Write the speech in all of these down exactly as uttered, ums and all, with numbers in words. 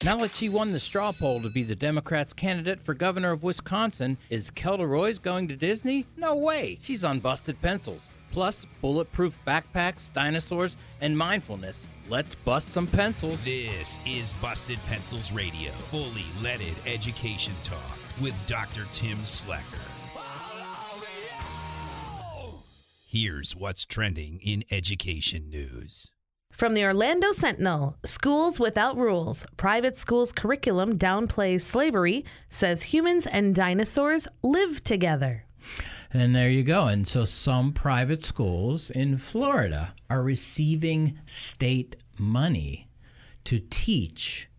Now that she won the straw poll to be the Democrats' candidate for governor of Wisconsin, is Kelda Royce going to Disney? No way. She's on busted pencils. Plus, bulletproof backpacks, dinosaurs, and mindfulness. Let's bust some pencils. This is Busted Pencils Radio, fully leaded education talk with Doctor Tim Slacker. Here's what's trending in education news. From the Orlando Sentinel, Schools Without Rules. Private schools curriculum downplays slavery, says humans and dinosaurs live together. And there you go. And so some private schools in Florida are receiving state money to teach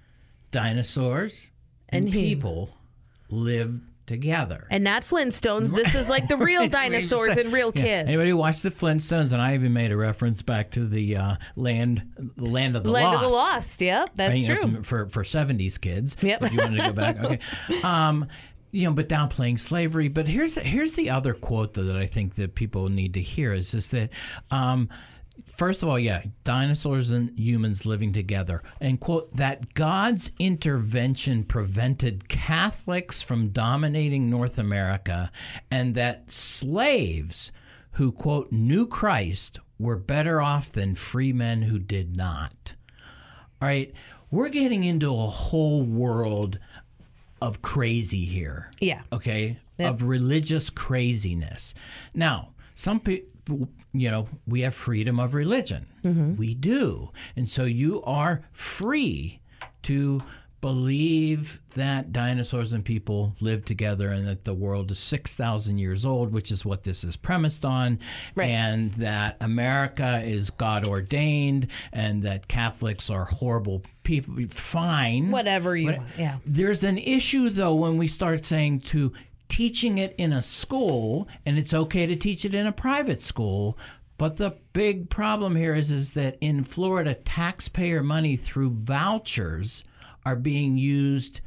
dinosaurs and, and people live together. And not Flintstones. This is like the real dinosaurs and real yeah. kids. Anybody watch the Flintstones? And I even made a reference back to the uh, land, the land of the land lost. Land of the Lost. Yep, that's I mean, true. You know, for for seventies kids. Yep. If you wanted to go back, okay. Um, you know, but downplaying slavery. But here's here's the other quote though, that I think that people need to hear is just that. Um, First of all, yeah, dinosaurs and humans living together. And, quote, that God's intervention prevented Catholics from dominating North America and that slaves who, quote, knew Christ were better off than free men who did not. All right, we're getting into a whole world of crazy here. Yeah. Okay, yep. Of religious craziness. Now, some people... You know, we have freedom of religion. Mm-hmm. We do. And so you are free to believe that dinosaurs and people live together and that the world is six thousand years old, which is what this is premised on, right. And that America is God ordained and that Catholics are horrible people. Fine. Whatever you what, want, yeah. There's an issue, though, when we start saying to teaching it in a school, and it's okay to teach it in a private school. But the big problem here is, is that in Florida, taxpayer money through vouchers are being used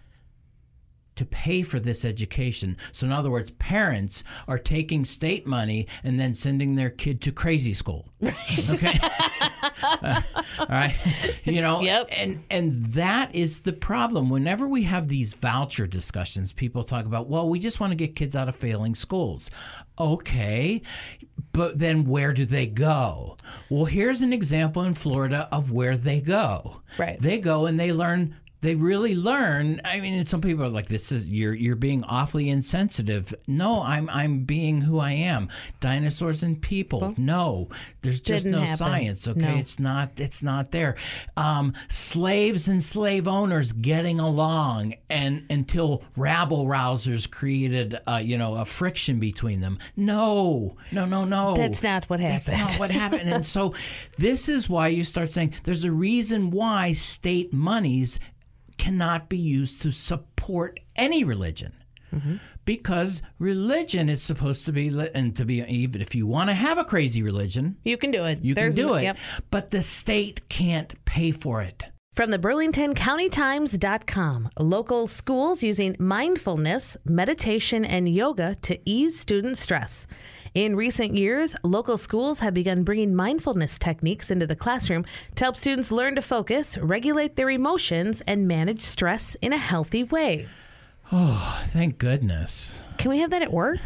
to pay for this education. So in other words, parents are taking state money and then sending their kid to crazy school. Right. Okay. uh, all right. You know, yep. and and that is the problem. Whenever we have these voucher discussions, people talk about, well, we just want to get kids out of failing schools. Okay. But then where do they go? Well, here's an example in Florida of where they go. Right. They go and they learn They really learn. I mean, some people are like, "This is you're you're being awfully insensitive." No, I'm I'm being who I am. Dinosaurs and people. Well, no, there's just no happen. science. Okay, no. it's not it's not there. Um, slaves and slave owners getting along, and until rabble rousers created, uh, you know, a friction between them. No, no, no, no. That's not what happened. That's not what happened. And so, this is why you start saying there's a reason why state monies cannot be used to support any religion, mm-hmm. because religion is supposed to be, and to be, even if you want to have a crazy religion, you can do it. You There's, can do it, yep. But the state can't pay for it. From the Burlington County Times dot com, local schools using mindfulness, meditation, and yoga to ease student stress. In recent years, local schools have begun bringing mindfulness techniques into the classroom to help students learn to focus, regulate their emotions, and manage stress in a healthy way. Oh, thank goodness. Can we have that at work?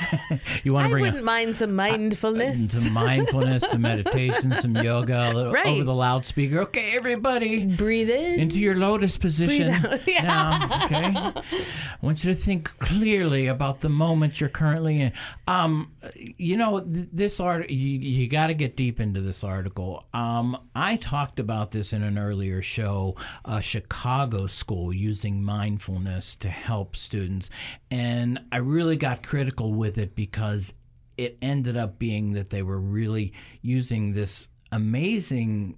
You want to bring I wouldn't a, mind some mindfulness. Uh, some mindfulness, some meditation, some yoga, a little right. over the loudspeaker. Okay, everybody. Breathe in. Into your lotus position. Breathe out. Yeah. Now, okay? I want you to think clearly about the moment you're currently in. Um, you know, th- this art, you, you got to get deep into this article. Um, I talked about this in an earlier show, a Chicago school using mindfulness to help students. And I really got critical with it because it ended up being that they were really using this amazing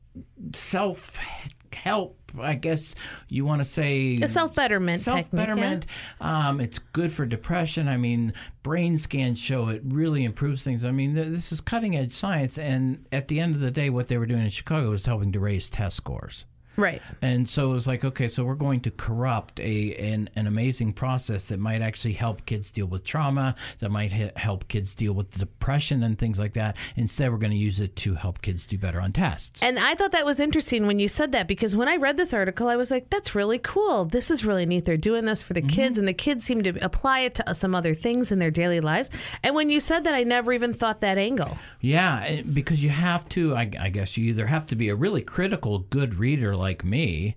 self-help, I guess you want to say. A self-betterment technique. Self-betterment. Yeah. Um, it's good for depression. I mean, brain scans show it really improves things. I mean, th- this is cutting-edge science. And at the end of the day, what they were doing in Chicago was helping to raise test scores. Right. And so it was like, okay, so we're going to corrupt a an, an amazing process that might actually help kids deal with trauma, that might h- help kids deal with depression and things like that. Instead, we're going to use it to help kids do better on tests. And I thought that was interesting when you said that, because when I read this article, I was like, that's really cool. This is really neat. They're doing this for the mm-hmm. kids, and the kids seem to apply it to some other things in their daily lives. And when you said that, I never even thought that angle. Yeah, because you have to, I, I guess you either have to be a really critical, good reader like me,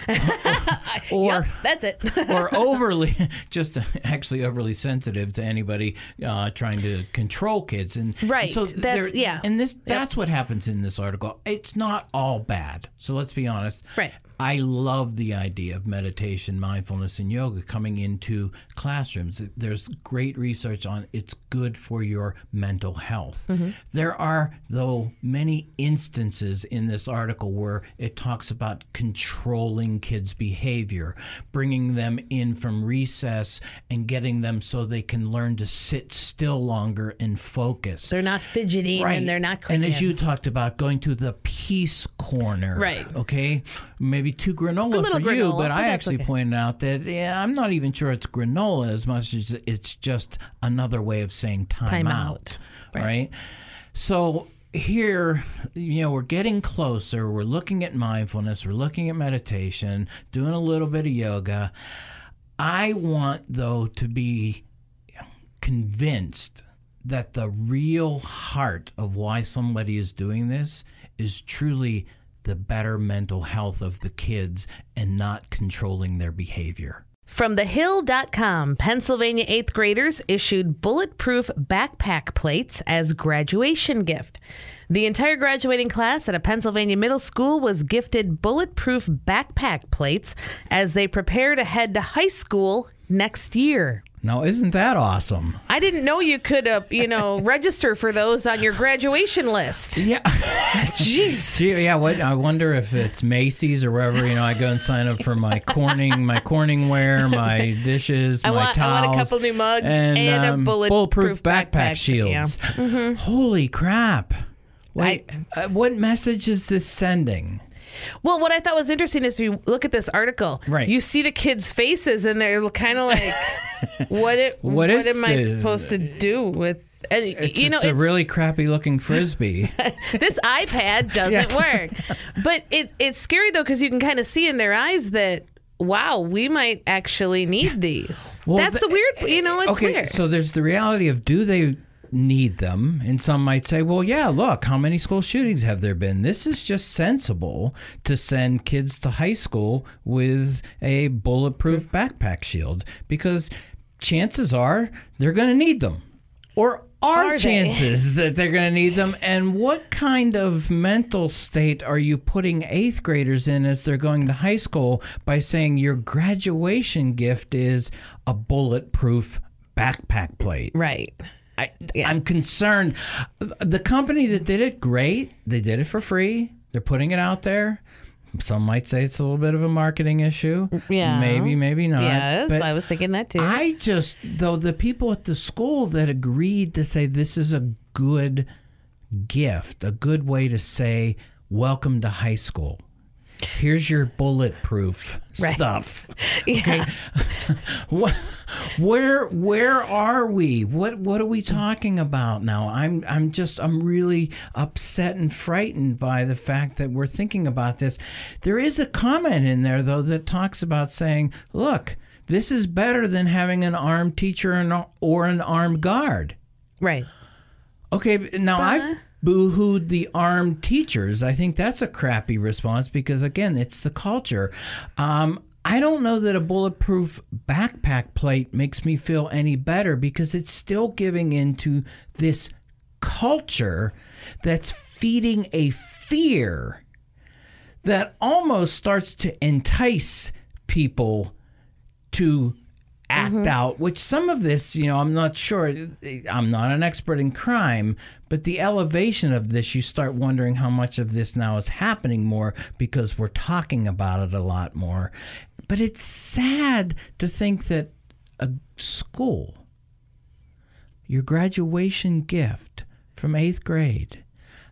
or, yep, that's it. or overly, just actually overly sensitive to anybody uh, trying to control kids. And right, so that's, yeah. And this, yep. that's what happens in this article. It's not all bad. So let's be honest. Right. I love the idea of meditation, mindfulness, and yoga coming into classrooms. There's great research on it's good for your mental health. Mm-hmm. There are, though, many instances in this article where it talks about controlling kids' behavior, bringing them in from recess and getting them so they can learn to sit still longer and focus. They're not fidgeting right. and they're not And as in. you talked about, going to the peace corner. Right. Okay? Maybe too granola for granola, you, but, but I actually okay. pointed out that yeah, I'm not even sure it's granola as much as it's just another way of saying time, time out. out. Right. right? So here, you know, we're getting closer. We're looking at mindfulness. We're looking at meditation, doing a little bit of yoga. I want, though, to be convinced that the real heart of why somebody is doing this is truly the better mental health of the kids and not controlling their behavior. From the hill dot com, Pennsylvania eighth graders issued bulletproof backpack plates as graduation gift. The entire graduating class at a Pennsylvania middle school was gifted bulletproof backpack plates as they prepare to head to high school next year. Now, isn't that awesome? I didn't know you could, uh, you know, register for those on your graduation list. Yeah. Jeez. Gee, yeah, what, I wonder if it's Macy's or wherever, you know, I go and sign up for my Corning, my Corningware, my dishes, I my want, towels. I want a couple new mugs and, and um, a bulletproof, bulletproof backpack, backpack shields. Yeah. Mm-hmm. Holy crap. Wait, I, uh, what message is this sending? Well, what I thought was interesting is if you look at this article, right. you see the kids' faces and they're kind of like, what it, what, what is am I the, supposed to do with, and, it's, you know, it's, it's a really crappy looking Frisbee. This iPad doesn't yeah. work. But it, it's scary, though, because you can kind of see in their eyes that, wow, we might actually need these. Well, That's the, the weird, you know, it's okay, weird. So there's the reality of, do they need them? And some might say, well, yeah, look, how many school shootings have there been? This is just sensible to send kids to high school with a bulletproof backpack shield, because chances are they're going to need them. Or are, are chances that they're going to need them? And what kind of mental state are you putting eighth graders in as they're going to high school by saying your graduation gift is a bulletproof backpack plate? Right. I, yeah. I'm concerned. The company that did it, great. They did it for free. They're putting it out there. Some might say it's a little bit of a marketing issue. Yeah. Maybe, maybe not. Yes, but I was thinking that too. I just, though, the people at the school that agreed to say this is a good gift, a good way to say, welcome to high school. Here's your bulletproof right. stuff. Yeah. Okay. where where are we? What what are we talking about now? I'm I'm just I'm really upset and frightened by the fact that we're thinking about this. There is a comment in there though that talks about saying, look, this is better than having an armed teacher or an armed guard. Right. Okay, now but- I've boo-hooed the armed teachers. I think that's a crappy response because, again, it's the culture. Um, I don't know that a bulletproof backpack plate makes me feel any better because it's still giving into this culture that's feeding a fear that almost starts to entice people to act mm-hmm. out, which some of this, you know, I'm not sure. I'm not an expert in crime, but the elevation of this, you start wondering how much of this now is happening more because we're talking about it a lot more. But it's sad to think that a school, your graduation gift from eighth grade,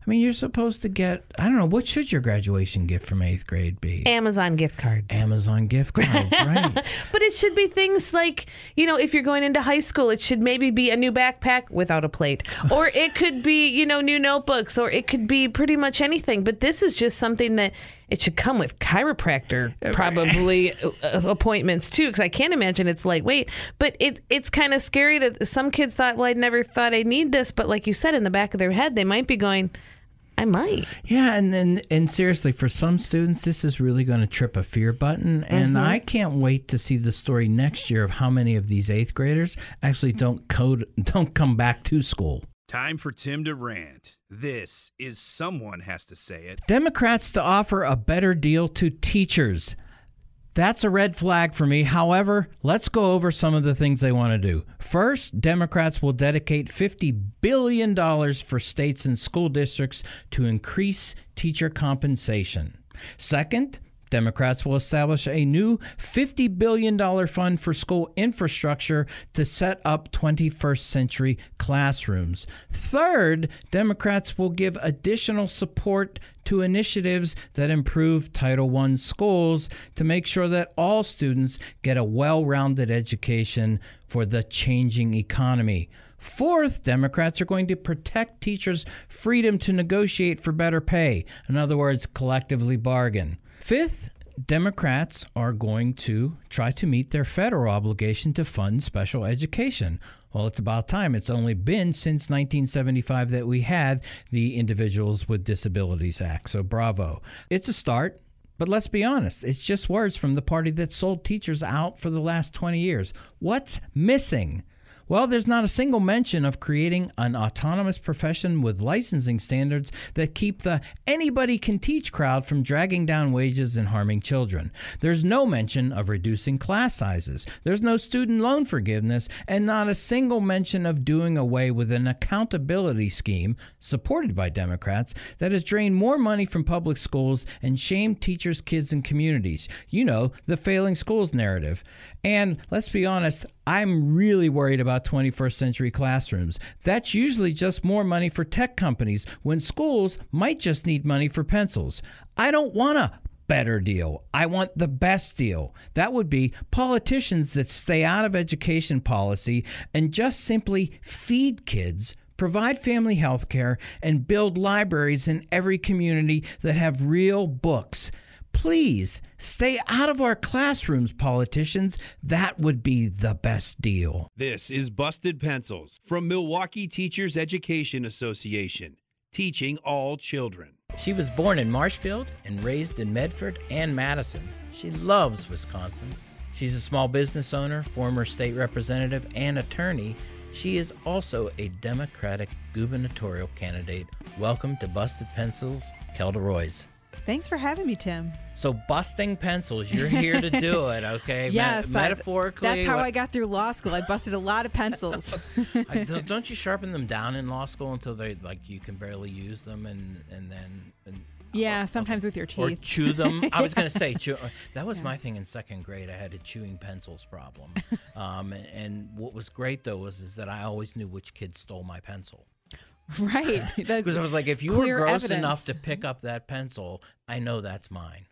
I mean, you're supposed to get, I don't know, what should your graduation gift from eighth grade be? Amazon gift cards. Amazon gift cards, right. But it should be things like, you know, if you're going into high school, it should maybe be a new backpack without a plate. Or it could be, you know, new notebooks, or it could be pretty much anything. But this is just something that it should come with chiropractor probably appointments too, because I can't imagine it's lightweight. But it it's kind of scary that some kids thought, well, I never thought I'd need this. But like you said, in the back of their head, they might be going, I might. Yeah, and then and seriously, for some students, this is really going to trip a fear button. And mm-hmm. I can't wait to see the story next year of how many of these eighth graders actually don't code, don't come back to school. Time for Tim to rant. This is Someone Has to Say It. Democrats to offer a better deal to teachers. That's a red flag for me. However, let's go over some of the things they want to do. First, Democrats will dedicate fifty billion dollars for states and school districts to increase teacher compensation. Second, Democrats will establish a new fifty billion dollars fund for school infrastructure to set up twenty-first century classrooms. Third, Democrats will give additional support to initiatives that improve Title one schools to make sure that all students get a well-rounded education for the changing economy. Fourth, Democrats are going to protect teachers' freedom to negotiate for better pay. In other words, collectively bargain. Fifth, Democrats are going to try to meet their federal obligation to fund special education. Well, it's about time. It's only been since nineteen seventy-five that we had the Individuals with Disabilities Act, so bravo. It's a start, but let's be honest. It's just words from the party that sold teachers out for the last twenty years. What's missing? Well, there's not a single mention of creating an autonomous profession with licensing standards that keep the anybody can teach crowd from dragging down wages and harming children. There's no mention of reducing class sizes. There's no student loan forgiveness, and not a single mention of doing away with an accountability scheme supported by Democrats that has drained more money from public schools and shamed teachers, kids, and communities. You know, the failing schools narrative. And let's be honest, I'm really worried about twenty-first century classrooms. That's usually just more money for tech companies when schools might just need money for pencils. I don't want a better deal. I want the best deal. That would be politicians that stay out of education policy and just simply feed kids, provide family health care, and build libraries in every community that have real books. Please stay out of our classrooms, politicians. That would be the best deal. This is Busted Pencils from Milwaukee Teachers Education Association, teaching all children. She was born in Marshfield and raised in Medford and Madison. She loves Wisconsin. She's a small business owner, former state representative, and attorney. She is also a Democratic gubernatorial candidate. Welcome to Busted Pencils, Kelda Roys. Thanks for having me, Tim. So busting pencils, you're here to do it, okay? Yes. Met- metaphorically. I, that's how what? I got through law school. I busted a lot of pencils. I, don't you sharpen them down in law school until they like you can barely use them, and and then and, yeah, sometimes okay. with your teeth. Or chew them. I was going to say chew. That was yeah. my thing in second grade. I had a chewing pencils problem. Um, and, and what was great though was is that I always knew which kid stole my pencil. Right. Because I was like, if you were gross evidence. enough to pick up that pencil, I know that's mine.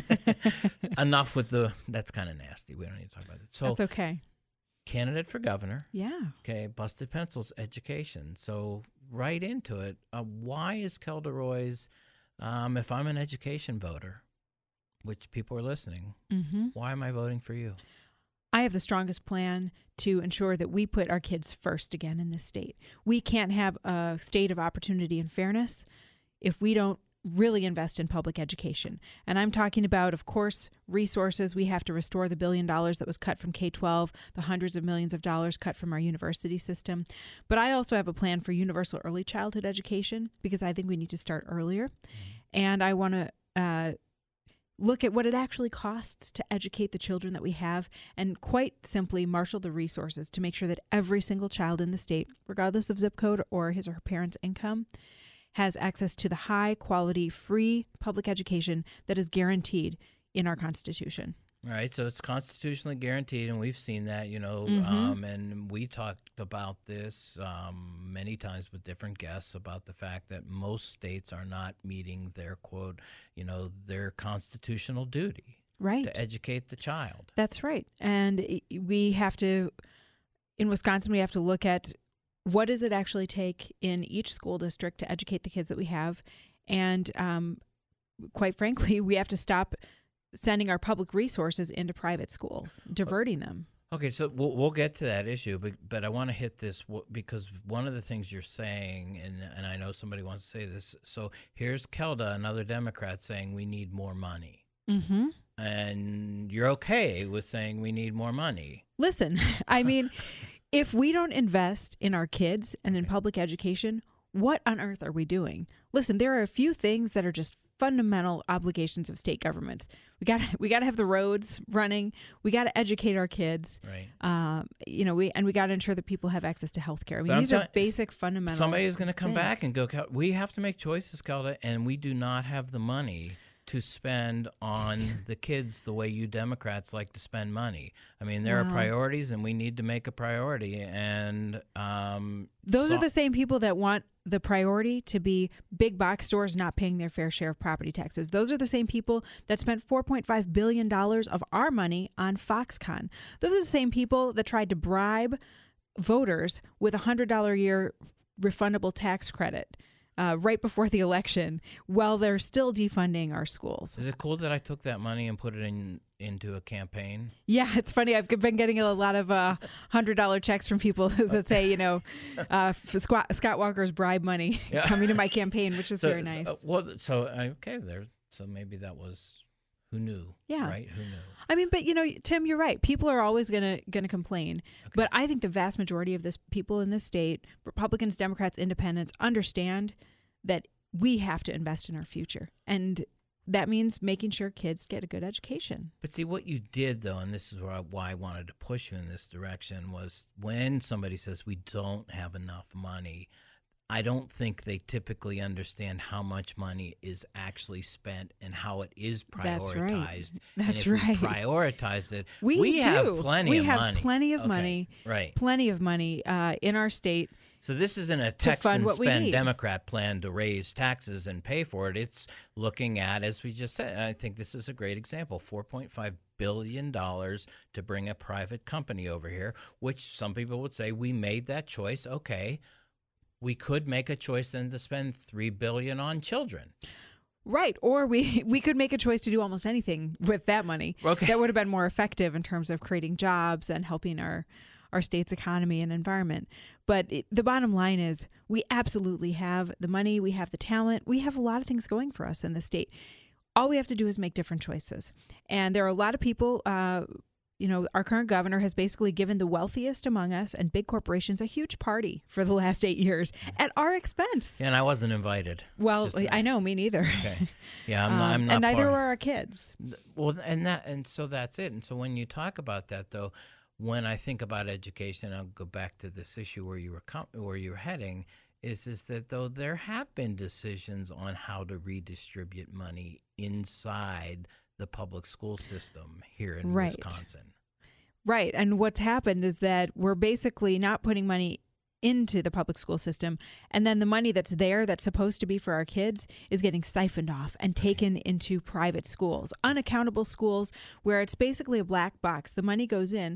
Enough with the, that's kind of nasty. We don't need to talk about it. So that's okay. Candidate for governor. Yeah. Okay. Busted Pencils education. So right into it. Uh, why is Kelda Roys, um, if I'm an education voter, which people are listening, mm-hmm. why am I voting for you? I have the strongest plan to ensure that we put our kids first again in this state. We can't have a state of opportunity and fairness if we don't really invest in public education. And I'm talking about, of course, resources. We have to restore the billion dollars that was cut from K twelve, the hundreds of millions of dollars cut from our university system. But I also have a plan for universal early childhood education because I think we need to start earlier. And I want to uh, look at what it actually costs to educate the children that we have and quite simply marshal the resources to make sure that every single child in the state, regardless of zip code or his or her parents' income, has access to the high quality, free public education that is guaranteed in our Constitution. Right, so it's constitutionally guaranteed, and we've seen that, you know, Mhm. um, and we talked about this um, many times with different guests about the fact that most states are not meeting their, quote, you know, their constitutional duty Right. to educate the child. That's right. And i- we have to, in Wisconsin, we have to look at what does it actually take in each school district to educate the kids that we have. And um, quite frankly, we have to stop sending our public resources into private schools, diverting them. Okay, so we'll, we'll get to that issue, but but I want to hit this w- because one of the things you're saying, and and I know somebody wants to say this. So here's Kelda, another Democrat, saying we need more money, Mm-hmm. and you're okay with saying we need more money. Listen, I mean, if we don't invest in our kids and in public education, what on earth are we doing? Listen, there are a few things that are just fundamental obligations of state governments. We got we got to have the roads running. We got to educate our kids. Right. Um, you know, we and we got to ensure that people have access to health care. I mean, But I'm these are telling- basic fundamental. Somebody is going to come things. back and go, "Kel- we have to make choices, Kelda, and we do not have the money to spend on the kids the way you Democrats like to spend money. I mean, there are Wow. priorities, and we need to make a priority. And um, Those so- are the same people that want the priority to be big box stores not paying their fair share of property taxes. Those are the same people that spent four point five billion dollars of our money on Foxconn. Those are the same people that tried to bribe voters with a one hundred dollars a year refundable tax credit uh, right before the election while they're still defunding our schools. Is it cool that I took that money and put it in into a campaign? Yeah, it's funny. I've been getting a lot of uh, one hundred dollars checks from people that say, you know, uh, for Scott, Scott Walker's bribe money Yeah. coming to my campaign, which is So- very so, nice. uh, well, so uh, okay, there. So maybe that was who knew. Yeah. Right. Who knew? I mean, but you know, Tim, you're right. People are always gonna gonna complain, but I think the vast majority of this people in this state, Republicans, Democrats, Independents, understand that we have to invest in our future, and that means making sure kids get a good education. But see, what you did, though, and this is why, why I wanted to push you in this direction, was when somebody says we don't have enough money, I don't think they typically understand how much money is actually spent and how it is That's right. prioritized. That's and if right. we prioritize it. We, we do. have plenty we of have money. plenty of Okay, money, Right. plenty of money uh, in our state. So this isn't a fund Texan what we spend need. Democrat plan to raise taxes and pay for it. It's looking at, as we just said, and I think this is a great example, four point five billion dollars to bring a private company over here, which some people would say we made that choice. Okay, we could make a choice then to spend three billion dollars on children. Right. Or we, we could make a choice to do almost anything with that money Okay. that would have been more effective in terms of creating jobs and helping our, our state's economy and environment. But it, the bottom line is we absolutely have the money, we have the talent, we have a lot of things going for us in the state. All we have to do is make different choices. And there are a lot of people, uh, you know, our current governor has basically given the wealthiest among us and big corporations a huge party for the last eight years at our expense. And I wasn't invited. Well, Just- I know, me neither. Okay. Yeah, I'm not. Um, I'm not and neither part- were our kids. Well, and that, and so that's it. And so when you talk about that, though, when I think about education, I'll go back to this issue where you were com- where you're heading. Is is that though there have been decisions on how to redistribute money inside the public school system here in Right. Wisconsin. Right. And what's happened is that we're basically not putting money into the public school system. And then the money that's there that's supposed to be for our kids is getting siphoned off and taken into private schools, unaccountable schools where it's basically a black box. The money goes in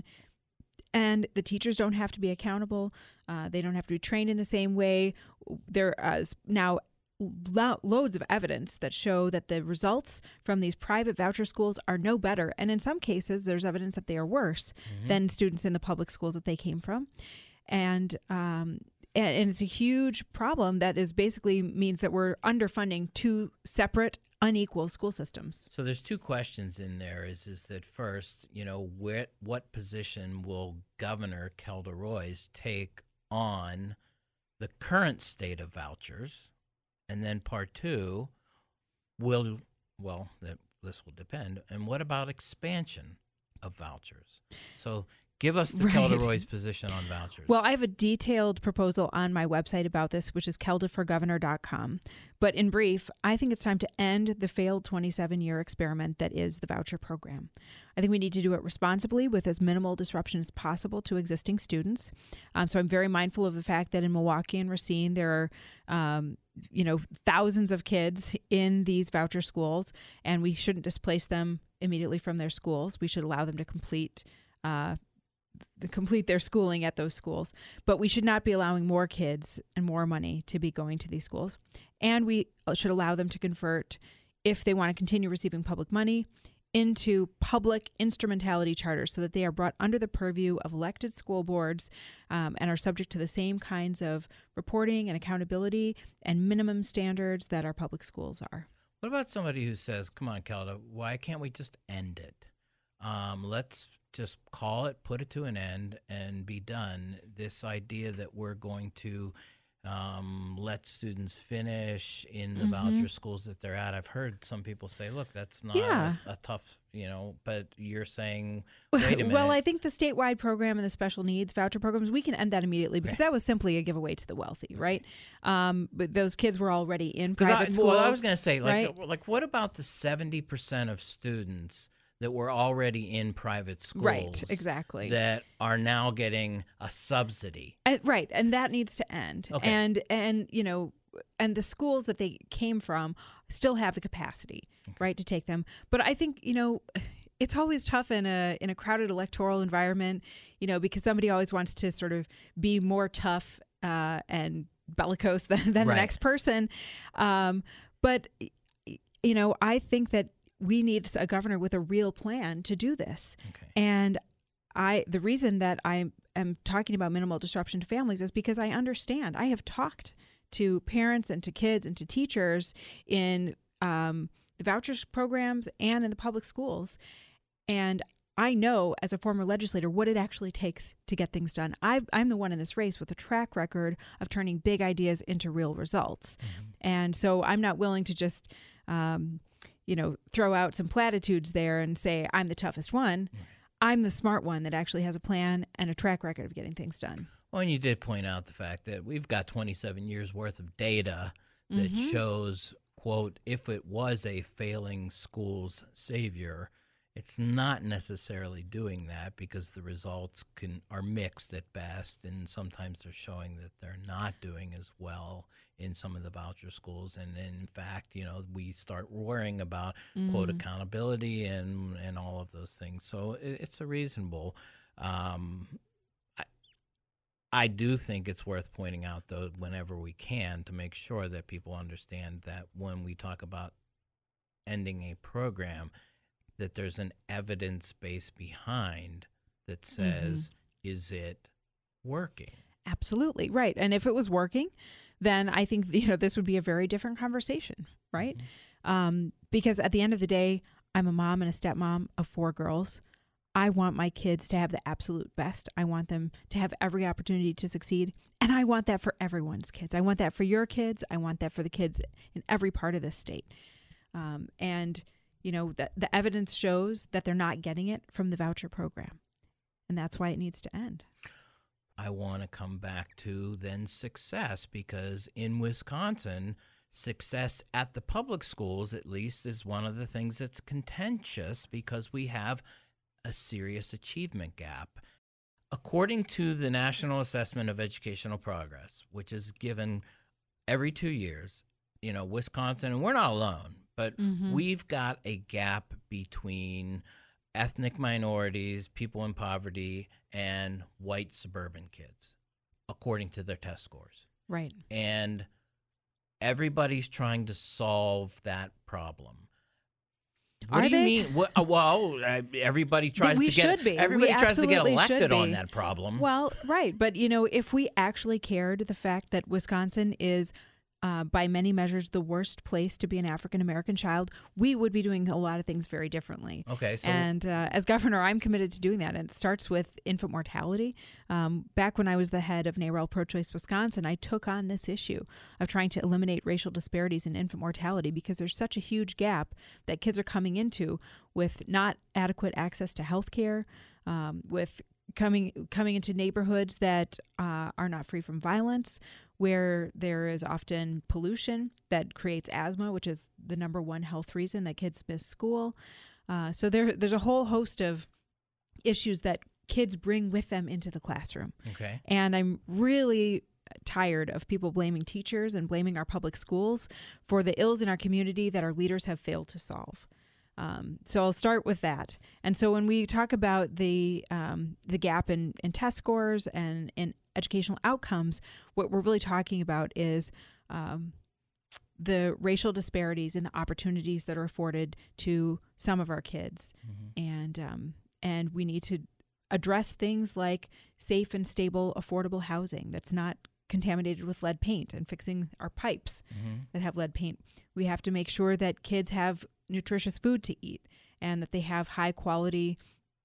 and the teachers don't have to be accountable. Uh, they don't have to be trained in the same way. There is now lo- loads of evidence that show that the results from these private voucher schools are no better. And in some cases, there's evidence that they are worse Mm-hmm. than students in the public schools that they came from. And, um, and, and it's a huge problem that is basically means that we're underfunding two separate, unequal school systems. So there's two questions in there. Is is that first, you know, where what position will Governor Kelda Roys take on the current state of vouchers? And then part two, will, well, that, this will depend. And what about expansion of vouchers? So Give us the Right. Kelda Roy's position on vouchers. Well, I have a detailed proposal on my website about this, which is kelda for governor dot com. But in brief, I think it's time to end the failed twenty-seven-year experiment that is the voucher program. I think we need to do it responsibly with as minimal disruption as possible to existing students. Um, so I'm very mindful of the fact that in Milwaukee and Racine, there are um, you know, thousands of kids in these voucher schools, and we shouldn't displace them immediately from their schools. We should allow them to complete uh, complete their schooling at those schools. But we should not be allowing more kids and more money to be going to these schools. And we should allow them to convert, if they want to continue receiving public money, into public instrumentality charters so that they are brought under the purview of elected school boards um, and are subject to the same kinds of reporting and accountability and minimum standards that our public schools are. What about somebody who says, come on, Kelda, why can't we just end it? Um, let's just call it, put it to an end, and be done. This idea that we're going to um, let students finish in the Mm-hmm. voucher schools that they're at. I've heard some people say, look, that's not Yeah. a, a tough, you know, but you're saying, wait a minute. Well, I think the statewide program and the special needs voucher programs, we can end that immediately because Okay. that was simply a giveaway to the wealthy, right? Um, but those kids were already in 'Cause private I, schools. well, I was going to say, like, right? like, what about the seventy percent of students that were already in private schools? Right, exactly. That are now getting a subsidy. Uh, right, and that needs to end. Okay. And and you know, and the schools that they came from still have the capacity, right, to take them. But I think, you know, it's always tough in a in a crowded electoral environment, you know, because somebody always wants to sort of be more tough uh, and bellicose than, than Right. the next person. Um, but you know, I think that we need a governor with a real plan to do this. Okay. And I, the reason that I am talking about minimal disruption to families is because I understand. I have talked to parents and to kids and to teachers in um, the vouchers programs and in the public schools. And I know as a former legislator what it actually takes to get things done. I've, I'm the one in this race with a track record of turning big ideas into real results. Mm-hmm. And so I'm not willing to just, um, you know, throw out some platitudes there and say, I'm the toughest one. Right. I'm the smart one that actually has a plan and a track record of getting things done. Well, and you did point out the fact that we've got twenty-seven years worth of data that Mhm. shows, quote, if it was a failing school's savior, it's not necessarily doing that because the results can are mixed at best, and sometimes they're showing that they're not doing as well in some of the voucher schools. And in fact, you know, we start worrying about, quote, accountability and and all of those things. So it, it's a reasonable. Um, I, I do think it's worth pointing out, though, whenever we can, to make sure that people understand that when we talk about ending a program, that there's an evidence base behind that says, is it working? Absolutely. Right. And if it was working, then I think, you know, this would be a very different conversation, right? Mm-hmm. Um, because at the end of the day, I'm a mom and a stepmom of four girls. I want my kids to have the absolute best. I want them to have every opportunity to succeed. And I want that for everyone's kids. I want that for your kids. I want that for the kids in every part of this state. Um, and, you know, the, the evidence shows that they're not getting it from the voucher program. And that's why it needs to end. I want to come back to then success, because in Wisconsin, success at the public schools, at least, is one of the things that's contentious because we have a serious achievement gap. According to the National Assessment of Educational Progress, which is given every two years, you know, Wisconsin, and we're not alone, but Mhm. we've got a gap between ethnic minorities, people in poverty, and white suburban kids, according to their test scores. Right. And everybody's trying to solve that problem. What Are do you they? mean? What, uh, well, uh, everybody tries we to get should be. everybody We tries to get absolutely should elected on be. that problem. Well, right. But, you know, if we actually cared the fact that Wisconsin is, uh, by many measures, the worst place to be an African-American child, we would be doing a lot of things very differently. Okay, so And uh, as governor, I'm committed to doing that. And it starts with infant mortality. Um, back when I was the head of NARAL Pro-Choice Wisconsin, I took on this issue of trying to eliminate racial disparities in infant mortality because there's such a huge gap that kids are coming into with not adequate access to health care, um, with coming coming into neighborhoods that uh, are not free from violence, where there is often pollution that creates asthma, which is the number one health reason that kids miss school. Uh, so there, there's a whole host of issues that kids bring with them into the classroom. Okay. And I'm really tired of people blaming teachers and blaming our public schools for the ills in our community that our leaders have failed to solve. Um, so I'll start with that. And so when we talk about the um, the gap in, in test scores and in educational outcomes, what we're really talking about is um, the racial disparities in the opportunities that are afforded to some of our kids. Mm-hmm. And um, and we need to address things like safe and stable, affordable housing that's not contaminated with lead paint, and fixing our pipes mm-hmm. that have lead paint. We have to make sure that kids have nutritious food to eat and that they have high quality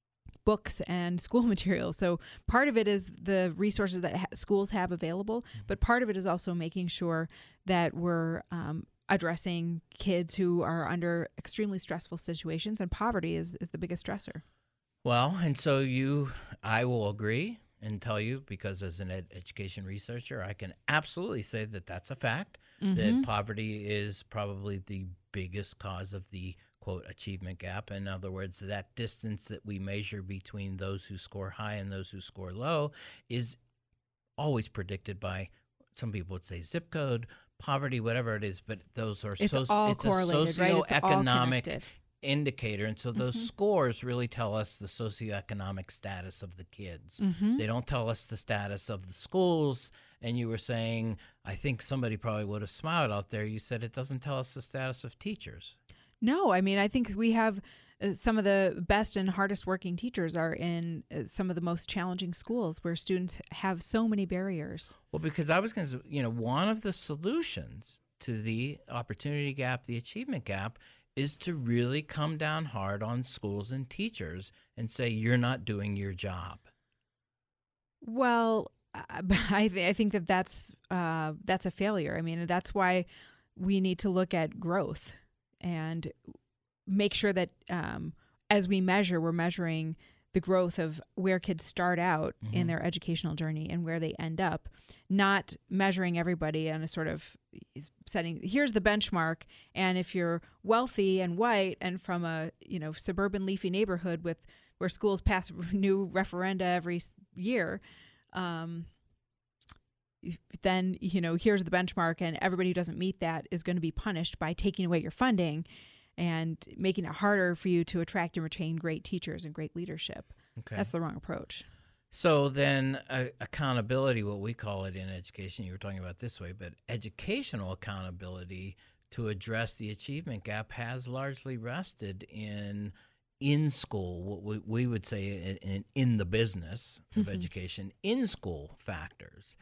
books and school materials. So part of it is the resources that ha- schools have available, mm-hmm. but part of it is also making sure that we're um, addressing kids who are under extremely stressful situations, and poverty is, is the biggest stressor. Well, and so you, I will agree and tell you, because as an ed- education researcher, I can absolutely say that that's a fact, mm-hmm. that poverty is probably the biggest cause of the, quote, achievement gap. In other words, that distance that we measure between those who score high and those who score low is always predicted by, some people would say zip code, poverty, whatever it is, but those are it's so, all it's correlated, a right? It's all socioeconomic connected. indicator, and so those mm-hmm. scores really tell us the socioeconomic status of the kids. Mm-hmm. They don't tell us the status of the schools. And you were saying, I think somebody probably would have smiled out there, you said it doesn't tell us the status of teachers. No, I mean, I think we have uh, some of the best and hardest working teachers are in uh, some of the most challenging schools where students have so many barriers. Well, because I was going to, you know, one of the solutions to the opportunity gap, the achievement gap, is to really come down hard on schools and teachers and say, you're not doing your job. Well, I, th- I think that that's, uh, that's a failure. I mean, that's why we need to look at growth and make sure that um, as we measure, we're measuring the growth of where kids start out mm-hmm. in their educational journey and where they end up, not measuring everybody on a sort of setting, here's the benchmark. And if you're wealthy and white and from a, you know, suburban leafy neighborhood with where schools pass new referenda every year, um, then, you know, here's the benchmark, and everybody who doesn't meet that is going to be punished by taking away your funding and making it harder for you to attract and retain great teachers and great leadership. Okay. That's the wrong approach. So then uh, accountability, what we call it in education, you were talking about this way, but educational accountability to address the achievement gap has largely rested in in school, what we, we would say in, in the business of mm-hmm. education, in school factors.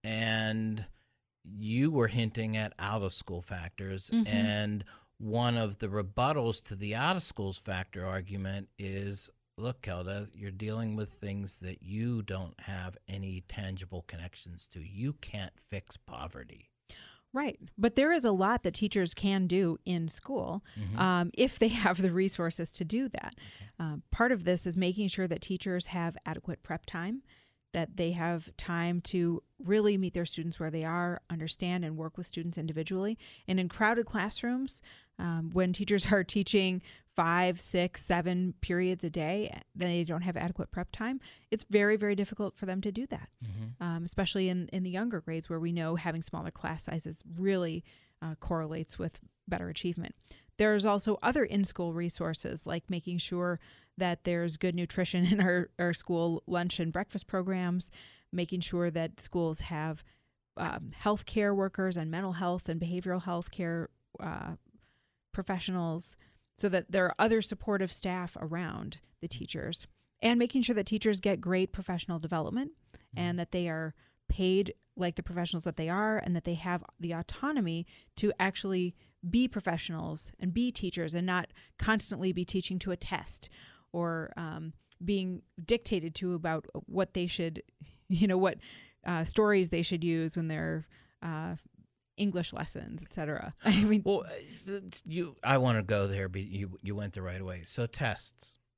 And you were hinting at out of school factors, mm-hmm. and one of the rebuttals to the out of schools factor argument is, look, Kelda, you're dealing with things that you don't have any tangible connections to. You can't fix poverty. Right. But there is a lot that teachers can do in school mm-hmm. um, if they have the resources to do that. Okay. Uh, part of this is making sure that teachers have adequate prep time, that they have time to really meet their students where they are, understand and work with students individually. And in crowded classrooms, um, when teachers are teaching five, six, seven periods a day, they don't have adequate prep time, it's very, very difficult for them to do that, mm-hmm. um, especially in, in the younger grades where we know having smaller class sizes really uh, correlates with better achievement. There's also other in-school resources like making sure that there's good nutrition in our, our school lunch and breakfast programs, making sure that schools have um, health care workers and mental health and behavioral health care uh, professionals, so that there are other supportive staff around the teachers, and making sure that teachers get great professional development mm-hmm. and that they are paid like the professionals that they are, and that they have the autonomy to actually be professionals and be teachers and not constantly be teaching to a test or um, being dictated to about what they should, you know, what uh, stories they should use when they're uh, English lessons, et cetera. I mean, well, you, I want to go there, but you you went the right way. So tests,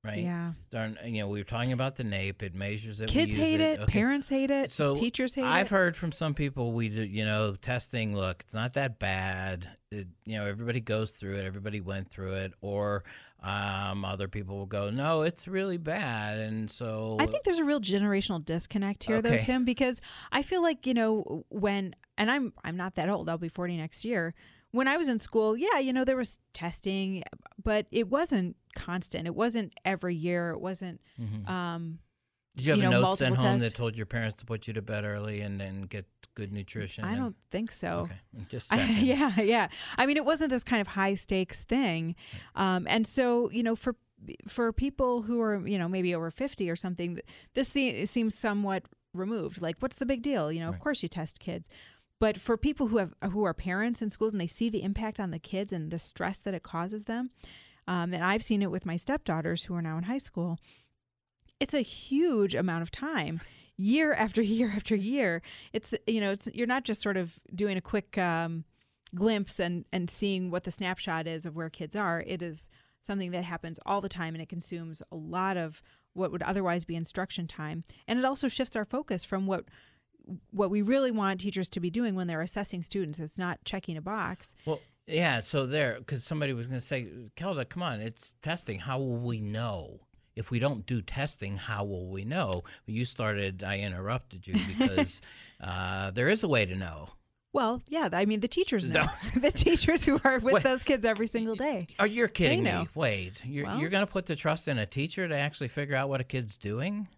right? Yeah. Darn, you know, we were talking about the NAEP. It measures it. Kids we use hate it. Okay. Parents hate it. So teachers hate I've it. heard from some people, we do, you know, testing, look, it's not that bad. It, you know, everybody goes through it. Everybody went through it. Or um, other people will go, no, it's really bad. And so I think there's a real generational disconnect here, though, Okay. Tim, because I feel like, you know, when, and I'm I'm not that old. I'll be forty next year. When I was in school, yeah, you know, there was testing, but it wasn't constant. It wasn't every year. It wasn't, Mhm. um, Did you have you know, notes at multiple home tests. that told your parents to put you to bed early and then get good nutrition? I and- don't think so. Okay, just I, checking. yeah, yeah. I mean, it wasn't this kind of high stakes thing, um, and so you know, for for people who are you know maybe over fifty or something, this se- seems somewhat removed. Like, what's the big deal? You know, Right. of course you test kids, but for people who have who are parents in schools and they see the impact on the kids and the stress that it causes them, um, and I've seen it with my stepdaughters who are now in high school. It's a huge amount of time. Year after year after year, it's you know it's you're not just sort of doing a quick um, glimpse and and seeing what the snapshot is of where kids are. It is something that happens all the time, and it consumes a lot of what would otherwise be instruction time, and it also shifts our focus from what what we really want teachers to be doing when they're assessing students. It's not checking a box. Well, yeah, so there, because somebody was going to say, Kelda, come on, it's testing. How will we know? If we don't do testing, how will we know? You started, I interrupted you because uh, there is a way to know. Well, yeah, I mean the teachers know. The teachers who are with Wait. those kids every single day. Are you kidding They know. me? Wait, you're, Well- you're going to put the trust in a teacher to actually figure out what a kid's doing?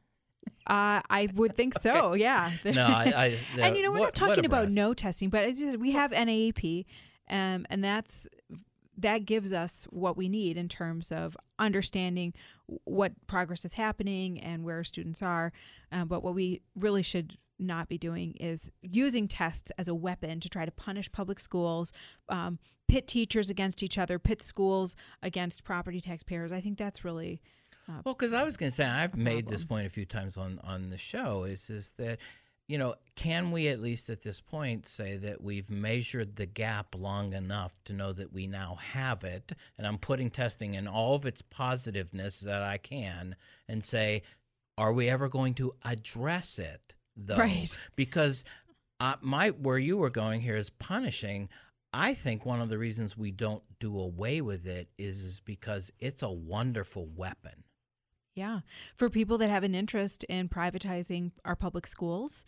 Uh, I would think so. Yeah. No, I. I the, and you know, we're what- not what a talking about breath. no testing, but it's just, we have N A E P, um, and that's that gives us what we need in terms of understanding what progress is happening and where students are. Um, but what we really should not be doing is using tests as a weapon to try to punish public schools, um, pit teachers against each other, pit schools against property taxpayers. I think that's really uh, Well, because I was going to say, I've made this problem. point a few times on, on the show, is, is that, you know, can we at least at this point say that we've measured the gap long enough to know that we now have it? And I'm putting testing in all of its positiveness that I can and say, are we ever going to address it, though? Right. Because uh, my where you were going here is punishing. I think one of the reasons we don't do away with it is, is because it's a wonderful weapon. Yeah, for people that have an interest in privatizing our public schools,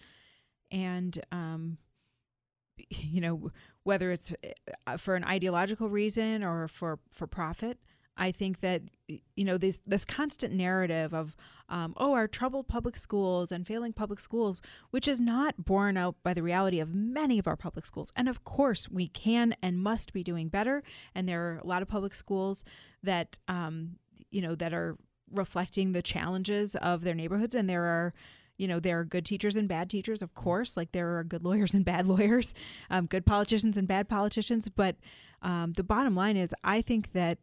and um, you know, whether it's uh, for an ideological reason or for for profit, I think that you know this this constant narrative of um, oh, our troubled public schools and failing public schools, which is not borne out by the reality of many of our public schools. And of course, we can and must be doing better. And there are a lot of public schools that um, you know that are reflecting the challenges of their neighborhoods, and there are you know there are good teachers and bad teachers, of course, like there are good lawyers and bad lawyers, um, good politicians and bad politicians, but um, the bottom line is I think that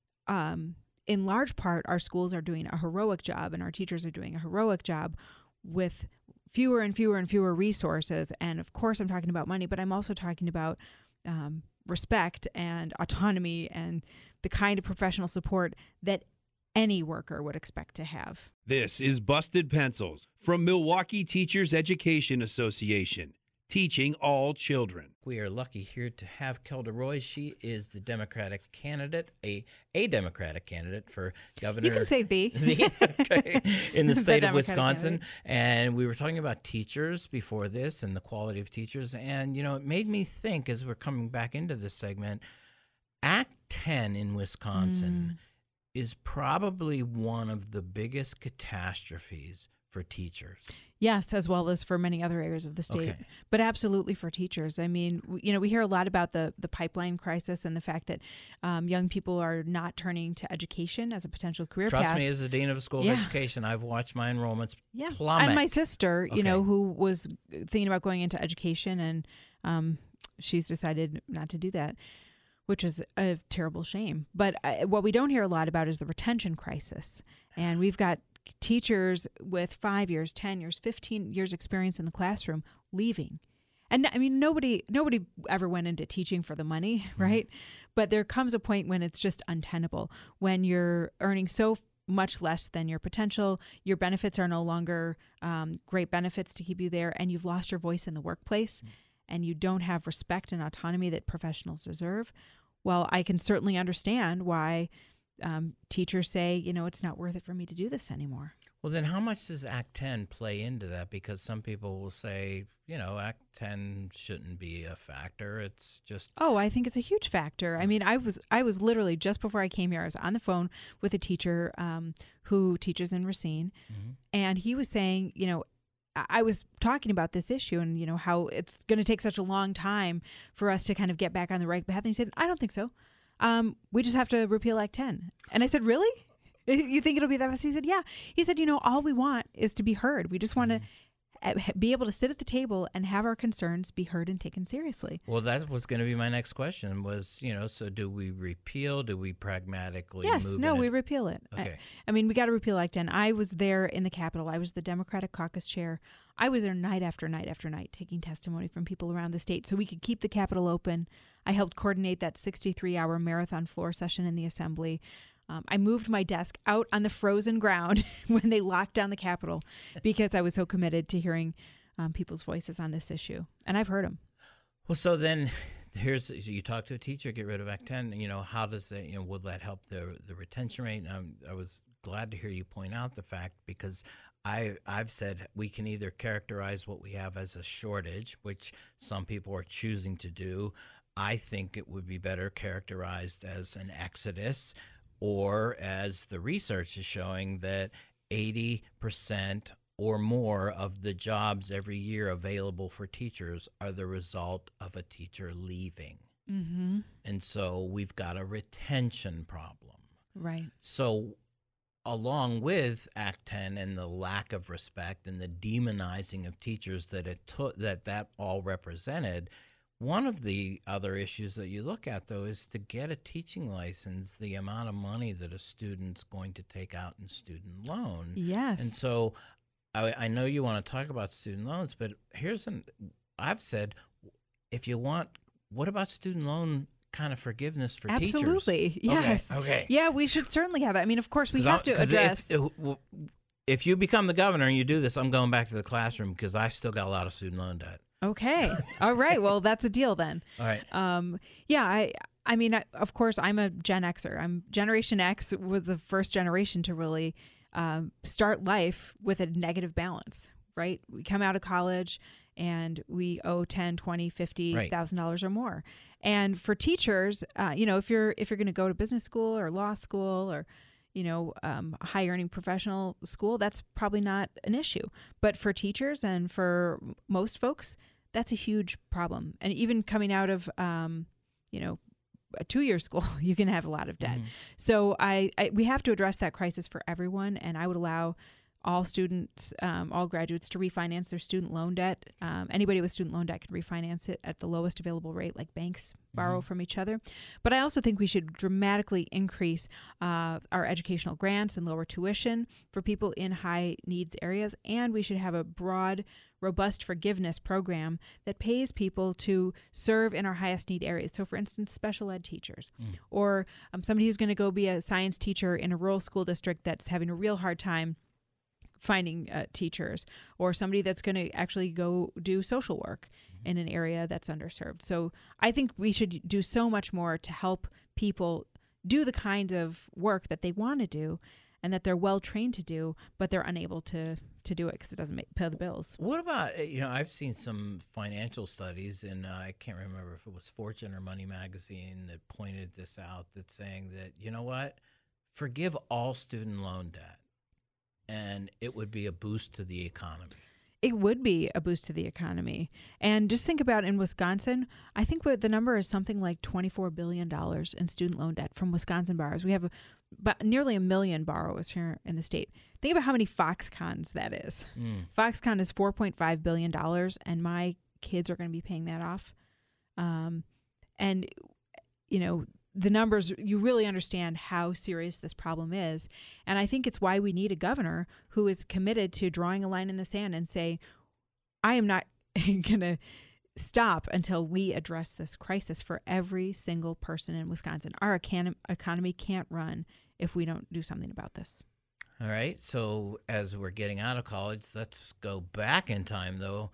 um, in large part our schools are doing a heroic job and our teachers are doing a heroic job with fewer and fewer and fewer resources, and of course I'm talking about money, but I'm also talking about um, respect and autonomy and the kind of professional support that any worker would expect to have. This is Busted Pencils from Milwaukee Teachers Education Association, teaching all children. We are lucky here to have Kelda Roy. She is the Democratic candidate, a a Democratic candidate for governor. You can say the. okay, in the The state of Democratic Wisconsin. candidate. And we were talking about teachers before this and the quality of teachers. And, you know, it made me think as we're coming back into this segment, Act ten in Wisconsin Mm. is probably one of the biggest catastrophes for teachers. Yes, as well as for many other areas of the state, Okay. but absolutely for teachers. I mean, w- you know, we hear a lot about the the pipeline crisis and the fact that um, young people are not turning to education as a potential career Trust path. me, as the dean of a school Yeah. of education, I've watched my enrollments yeah, plummet. and my sister, you know, Okay. who was thinking about going into education, and um, she's decided not to do that, which is a terrible shame. But uh, what we don't hear a lot about is the retention crisis, and we've got teachers with five years, ten years, fifteen years experience in the classroom leaving. And I mean, nobody, nobody ever went into teaching for the money, right? But there comes a point when it's just untenable, when you're earning so much less than your potential. Your benefits are no longer um, great benefits to keep you there, and you've lost your voice in the workplace, mm. and you don't have respect and autonomy that professionals deserve. Well, I can certainly understand why um, teachers say, you know, it's not worth it for me to do this anymore. Well, then how much does Act ten play into that? Because some people will say, you know, Act ten shouldn't be a factor. It's just... Oh, I think it's a huge factor. I mean, I was I was literally, just before I came here, I was on the phone with a teacher um, who teaches in Racine, mm-hmm. and he was saying, you know, I was talking about this issue and, you know, how it's going to take such a long time for us to kind of get back on the right path. And he said, I don't think so. Um, we just have to repeal Act ten. And I said, really? You think it'll be that fast? He said, yeah. He said, you know, all we want is to be heard. We just want to mm-hmm. be able to sit at the table and have our concerns be heard and taken seriously. Well, that was going to be my next question was, you know, so do we repeal? Do we pragmatically yes, move no, in we it? repeal it. Okay. I, I mean, we got to repeal Act ten. I was there in the Capitol. I was the Democratic caucus chair. I was there night after night after night taking testimony from people around the state so we could keep the Capitol open. I helped coordinate that sixty-three hour marathon floor session in the Assembly. Um, I moved my desk out on the frozen ground when they locked down the Capitol because I was so committed to hearing um, people's voices on this issue. And I've heard them. Well, so then here's, you talk to a teacher, get rid of Act ten, you know, how does that, you know, will that help the the retention rate? Um, I was glad to hear you point out the fact because I, I've said we can either characterize what we have as a shortage, which some people are choosing to do. I think it would be better characterized as an exodus, or as the research is showing that eighty percent or more of the jobs every year available for teachers are the result of a teacher leaving. Mm-hmm. And so we've got a retention problem. Right. So along with Act ten and the lack of respect and the demonizing of teachers that it took, that that all represented, one of the other issues that you look at, though, is to get a teaching license, the amount of money that a student's going to take out in student loan. Yes. And so I, I know you want to talk about student loans, but here's an, I've said, if you want, what about student loan kind of forgiveness for Absolutely. teachers? Absolutely. Yes. Okay. okay. Yeah, we should certainly have that. I mean, of course, we have to address. If, if, if you become the governor and you do this, I'm going back to the classroom because I still got a lot of student loan debt. Okay. All right. Well, that's a deal then. All right. Um, yeah, I I mean, I, of course, I'm a Gen Xer. I'm Generation X was the first generation to really um, start life with a negative balance, right? We come out of college and we owe ten, twenty, fifty thousand dollars or more. And for teachers, uh, you know, if you're if you're going to go to business school or law school or you know, um, high earning professional school, that's probably not an issue. But for teachers and for most folks, that's a huge problem. And even coming out of, um, you know, a two-year school, you can have a lot of debt. Mm-hmm. So I, I, we have to address that crisis for everyone. And I would allow all students, um, all graduates to refinance their student loan debt. Um, anybody with student loan debt can refinance it at the lowest available rate, like banks borrow mm-hmm. from each other. But I also think we should dramatically increase uh, our educational grants and lower tuition for people in high needs areas. And we should have a broad, robust forgiveness program that pays people to serve in our highest need areas. So for instance, special ed teachers mm. or um, somebody who's going to go be a science teacher in a rural school district that's having a real hard time finding uh, teachers, or somebody that's going to actually go do social work mm-hmm. in an area that's underserved. So I think we should do so much more to help people do the kind of work that they want to do and that they're well trained to do, but they're unable to to do it because it doesn't make, pay the bills. What about, you know, I've seen some financial studies, and uh, I can't remember if it was Fortune or Money Magazine that pointed this out, that's saying that, you know what, forgive all student loan debt, and it would be a boost to the economy. It would be a boost to the economy. And just think about in Wisconsin, I think what the number is something like twenty-four billion dollars in student loan debt from Wisconsin borrowers. We have a, but nearly a million borrowers here in the state. Think about how many Foxcons that is. Mm. Foxconn is four point five billion dollars, and my kids are going to be paying that off. Um, and, you know, the numbers, you really understand how serious this problem is. And I think it's why we need a governor who is committed to drawing a line in the sand and say, I am not going to stop until we address this crisis for every single person in Wisconsin. Our econ- economy can't run if we don't do something about this. All right. So as we're getting out of college, let's go back in time, though.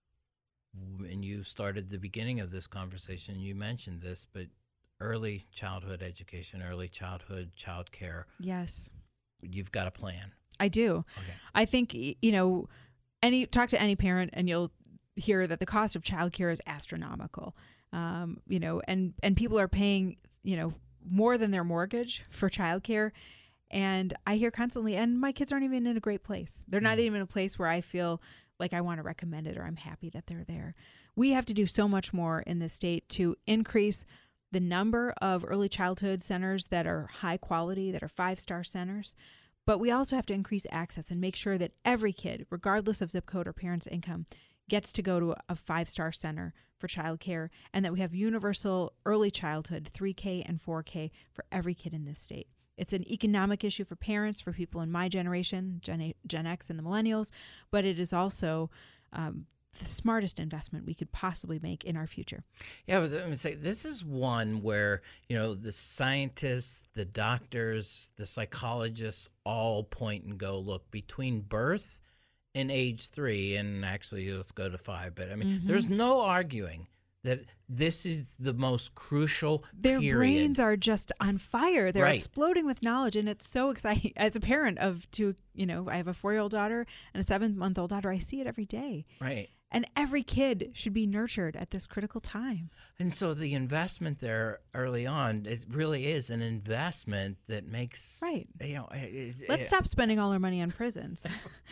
And you started the beginning of this conversation. You mentioned this, but early childhood education, early childhood child care. Yes. You've got a plan. I do. Okay. I think, you know, any talk to any parent and you'll hear that the cost of childcare is astronomical. Um, you know, and, and people are paying, you know, more than their mortgage for childcare. And I hear constantly, and my kids aren't even in a great place. They're not even in a place where I feel like I want to recommend it or I'm happy that they're there. We have to do so much more in this state to increase the number of early childhood centers that are high quality, that are five-star centers. But we also have to increase access and make sure that every kid, regardless of zip code or parents' income, gets to go to a five-star center for childcare, and that we have universal early childhood, three K and four K, for every kid in this state. It's an economic issue for parents, for people in my generation, Gen, A, Gen X and the millennials, but it is also um, the smartest investment we could possibly make in our future. Yeah, I was going to say, this is one where, you know, the scientists, the doctors, the psychologists all point and go, look, between birth and age three, and actually let's go to five, but I mean, mm-hmm. there's no arguing that this is the most crucial Their period. brains are just on fire. They're right. exploding with knowledge, and it's so exciting. As a parent of two, you know, I have a four-year-old daughter and a seven-month-old daughter. I see it every day. Right. And every kid should be nurtured at this critical time. And so the investment there early on, it really is an investment that makes right. You know, it, let's it, stop spending all our money on prisons.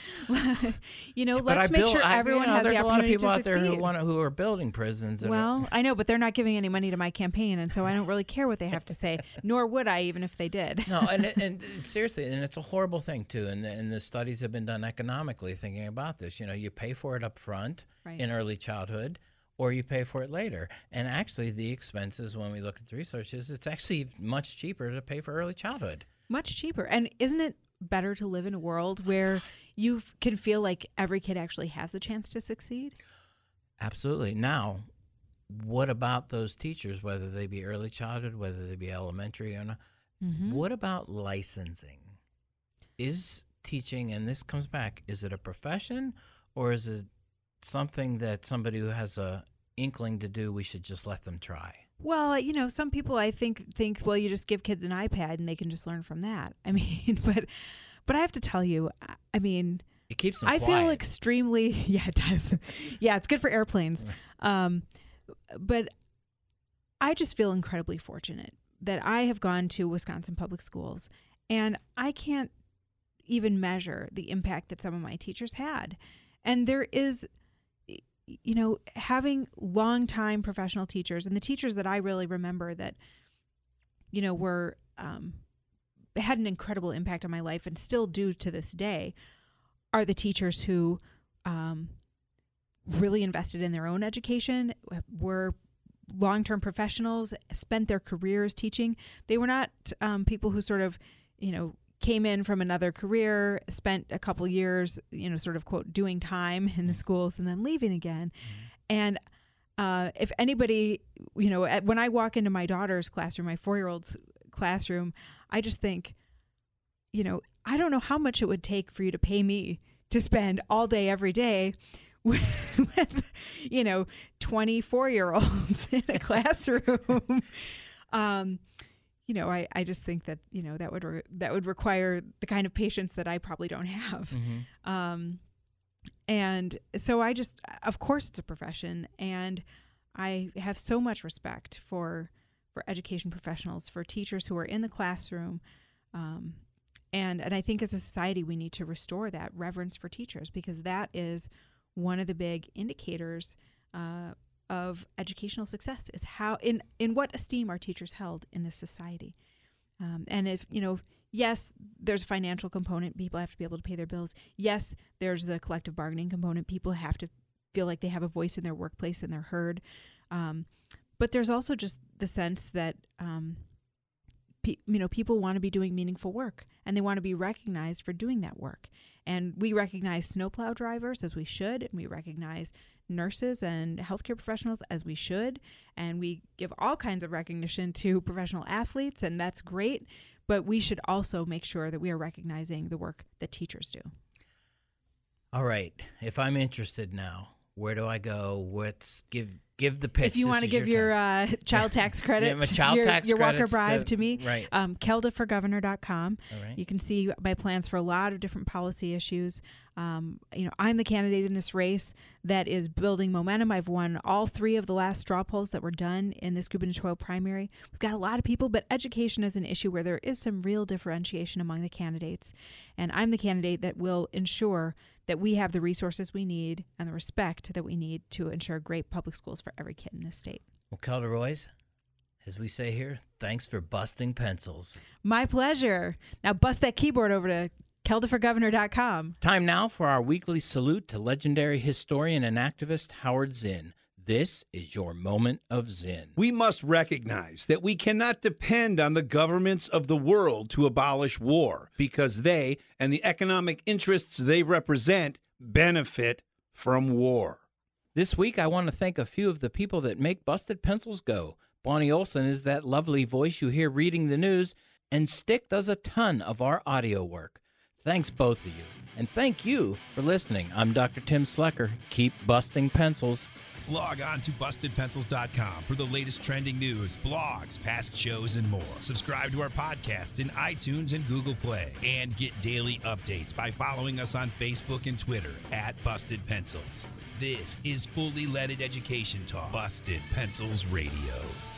you know, but let's I make build, sure I, everyone you know, has there's the a lot of opportunity people to out there who succeed. want who are building prisons. And well, are, I know, but they're not giving any money to my campaign, and so I don't really care what they have to say, nor would I, even if they did. no, and and seriously, and it's a horrible thing too. And and the studies have been done economically thinking about this. You know, you pay for it up front right. in early childhood, or you pay for it later. And actually, the expenses, when we look at the research, is it's actually much cheaper to pay for early childhood. Much cheaper. And isn't it better to live in a world where you can feel like every kid actually has a chance to succeed? Absolutely. Now, what about those teachers, whether they be early childhood, whether they be elementary or not? Mm-hmm. What about licensing? Is teaching, and this comes back, is it a profession, or is it something that somebody who has a inkling to do, we should just let them try? Well, you know, some people I think think, well, you just give kids an iPad and they can just learn from that. I mean, but but I have to tell you, I mean, it keeps them I quiet. feel extremely, yeah, it does. Yeah, it's good for airplanes. Um, but I just feel incredibly fortunate that I have gone to Wisconsin public schools, and I can't even measure the impact that some of my teachers had. And there is, you know, having longtime professional teachers, and the teachers that I really remember that, you know, were, um, had an incredible impact on my life and still do to this day, are the teachers who um, really invested in their own education, were long-term professionals, spent their careers teaching. They were not um, people who sort of, you know, came in from another career, spent a couple years, you know, sort of, quote, doing time in the schools and then leaving again. Mm-hmm. And uh, if anybody, you know, at, when I walk into my daughter's classroom, my four-year-old's classroom, I just think, you know, I don't know how much it would take for you to pay me to spend all day, every day with, with you know, twenty-four-year-olds in a classroom. um You know, I, I just think that, you know, that would re- that would require the kind of patience that I probably don't have. Mm-hmm. Um, and so I just, of course, it's a profession, and I have so much respect for for education professionals, for teachers who are in the classroom. Um, and, and I think as a society, we need to restore that reverence for teachers, because that is one of the big indicators uh of educational success, is how, in, in what esteem are teachers held in this society. Um, and if, you know, yes, there's a financial component. People have to be able to pay their bills. Yes, there's the collective bargaining component. People have to feel like they have a voice in their workplace and they're heard. Um, but there's also just the sense that, um, pe- you know, people want to be doing meaningful work, and they want to be recognized for doing that work. And we recognize snowplow drivers, as we should, and we recognize nurses and healthcare professionals, as we should, and we give all kinds of recognition to professional athletes, and that's great. but we should also make sure that we are recognizing the work that teachers do. All right. If I'm interested now, where do I go? What's give give the pitch? If you want to give your, your uh, child tax credit, yeah, my child your, tax your Walker credits bribe to, to me, right? Um, kelda for governor dot com. All right. You can see my plans for a lot of different policy issues. Um, you know, I'm the candidate in this race that is building momentum. I've won all three of the last straw polls that were done in this gubernatorial primary. We've got a lot of people, but education is an issue where there is some real differentiation among the candidates. And I'm the candidate that will ensure that we have the resources we need and the respect that we need to ensure great public schools for every kid in this state. Well, Kelda Roys, as we say here, thanks for busting pencils. My pleasure. Now bust that keyboard over to kelda for governor dot com. Time now for our weekly salute to legendary historian and activist Howard Zinn. This is your moment of Zinn. We must recognize that we cannot depend on the governments of the world to abolish war because they and the economic interests they represent benefit from war. This week, I want to thank a few of the people that make Busted Pencils go. Bonnie Olson is that lovely voice you hear reading the news, and Stick does a ton of our audio work. Thanks, both of you. And thank you for listening. I'm Doctor Tim Slecker. Keep busting pencils. Log on to busted pencils dot com for the latest trending news, blogs, past shows, and more. Subscribe to our podcast in iTunes and Google Play. And get daily updates by following us on Facebook and Twitter at Busted Pencils. This is Fully Leaded Education Talk. Busted Pencils Radio.